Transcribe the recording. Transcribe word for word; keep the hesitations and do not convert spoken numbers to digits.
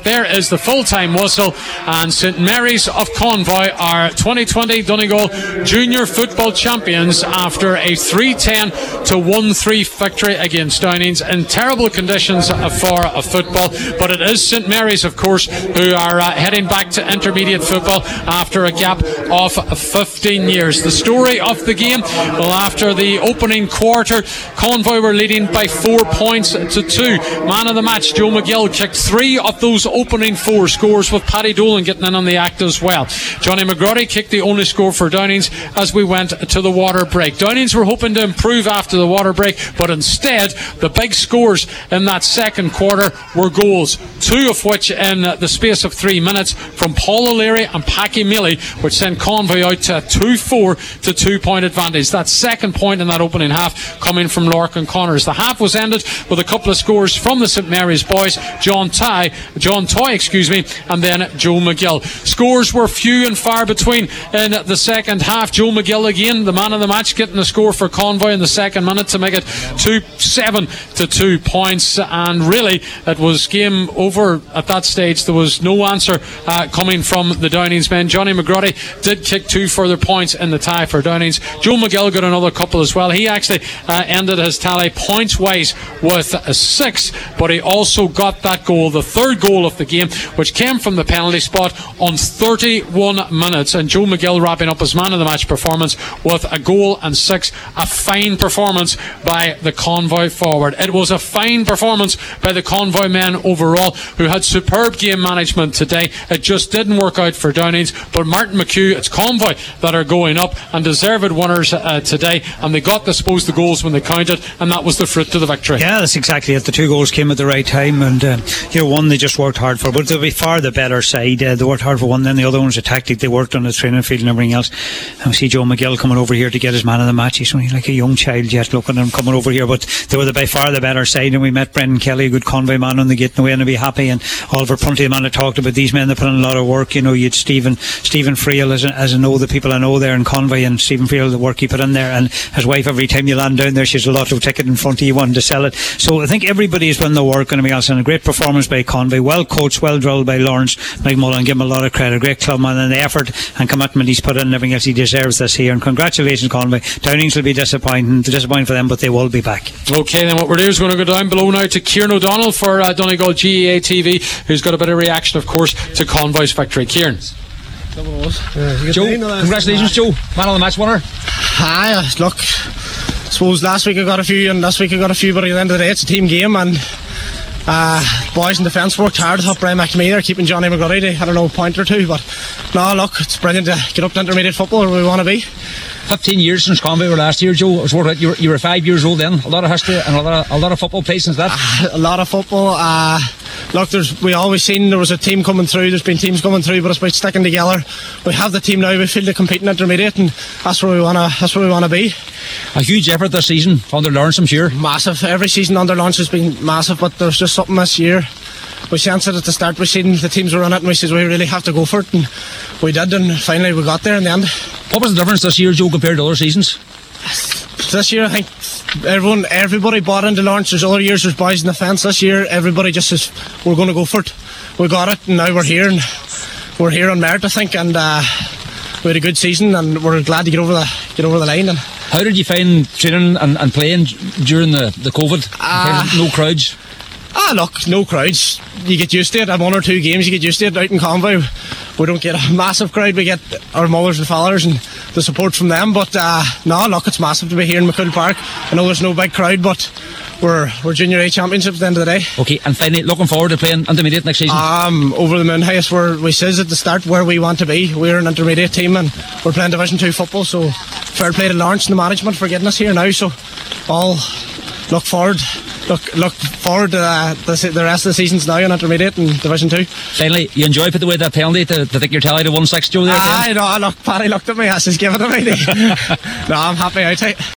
there is the full-time whistle, and St Mary's of Convoy are twenty twenty Donegal Junior Football Champions after a three ten to one three victory against Downings in terrible conditions for a football. But it is St Mary's, of course, who are uh, heading back to intermediate football after a gap of fifteen years. The story of the game, well, after the opening quarter, Convoy were leading by four points to two. Man of the match, Joe McGill, kicked three of those opening four scores, with Paddy Dolan getting in on the act as well. Johnny McGrody kicked the only score for Downings as we went to the water break. Downings were hoping to improve after the water break, but instead the big scores in that second quarter were goals, two of which in the space of three minutes from Paul O'Leary and Packy Mealy, which sent Convoy out to a two four to two point advantage. That second point in that opening half coming from Lorcan Connors. The half was ended with a couple of scores from the St Mary's boys, John Ty, John Toy, excuse me, and then Joe McGill. Scores were few and far between in the second half. Joe McGill again, the man of the match, getting the score for Convoy in the second minute to make it two seven to two points, and really it was game over at that stage. There was no answer uh, coming from the Downings men. Johnny McGrody did kick two further points in the tie for Downings. Joe McGill got another couple as well. He actually uh, ended his tally points wise with a six, but he also got that goal, the third goal of the game, which came from the penalty spot on thirty-one minutes, and Joe McGill wrapping up his man of the match performance with a goal and six. A fine performance by the Convoy forward. It was a fine performance by the Convoy men overall, who had superb game management today. It just didn't work out for Downings, but Martin McHugh, it's Convoy that are going up and deserved winners uh, today, and they got, I suppose, the goals when they counted, and that was the fruit to the victory. Yeah, that's exactly it. The two goals came at the right time, and uh, you know, one they just worked hard for, but they'll be far the better side. Uh, they worked hard for one, then the other one was a tactic they worked on the training field and everything else. And we see Joe McGill coming over here to get his man of the match. He's only like a young child yet, looking at him coming over here, but they were the, by far the better side, and we met Brendan Kelly, a good Convoy man, on the gate, and we had to be happy. And Oliver Prunty, the man I talked about, these men, they put in a lot of work. You know, you had Stephen Stephen Friel, as, as I know the people I know there in Convoy, and Stephen Friel, the work he put in there, and his wife, every time you land down there, she's a lotto ticket in front of you wanting to sell it. So I think everybody's done the work and everything else, and a great performance by Convoy, well coached, well drilled by Lawrence McMullen. Give him a lot of credit. Great club man, and the effort and commitment he's put in and everything else, he deserves this here, and congratulations Convoy. Downings will be disappointing disappointing for them, but they will be back. Okay, then what we're doing is going to go down below now to Kieran O'Donnell for uh, Donegal G E A T V, who's got a bit of reaction, of course, to Convoy's victory. Kieran. Uh, Joe, congratulations, Joe, man of the match winner. Hi, look, I suppose last week I got a few and this week I got a few, but at the end of the day it's a team game, and uh, boys in defence worked hard. I thought Brian McNamee there keeping Johnny McGrody to, I don't know, a point or two, but no, look, it's brilliant to get up to intermediate football where we want to be. fifteen years since Convoy were last year, Joe. It was worth it. You were, you were five years old then. A lot of history and a lot of, a lot of football played since that. Uh, a lot of football. Uh, look, there's, we always seen there was a team coming through. There's been teams coming through, but it's about sticking together. We have the team now. We feel to compete in intermediate, and that's where we wanna. That's where we wanna be. A huge effort this season under Lawrence, I'm sure. Massive. Every season under Lawrence has been massive, but there's just something this year. We sensed it at the start. We seen the teams were on it, and we said we really have to go for it, and we did, and finally we got there in the end. What was the difference this year, Joe, compared to other seasons? This year, I think everyone, everybody bought into Lawrence. There's other years there's boys in the fence. This year, everybody just says we're going to go for it. We got it, and now we're here, and we're here on merit, I think, and uh, we had a good season, and we're glad to get over the get over the line. And how did you find training and, and playing during the the COVID? Uh, no crowds. Ah, look, no crowds. You get used to it. At one or two games, you get used to it. Out in Convoy, we don't get a massive crowd. We get our mothers and fathers and the support from them. But uh, no, look, it's massive to be here in McCool Park. I know there's no big crowd, but we're we're Junior A championships at the end of the day. Okay, and finally, looking forward to playing intermediate next season. Um, over the moon, highest where we says at the start where we want to be. We're an intermediate team and we're playing Division Two football. So fair play to Lawrence and the management for getting us here now. So all look forward. Look, look forward to uh, the, the rest of the seasons now in intermediate and Division Two. Finally, you enjoy putting away that penalty to, to take your tally to one six, Joe? There, I know. Look, Paddy looked at me as he's giving it to me. No, I'm happy out.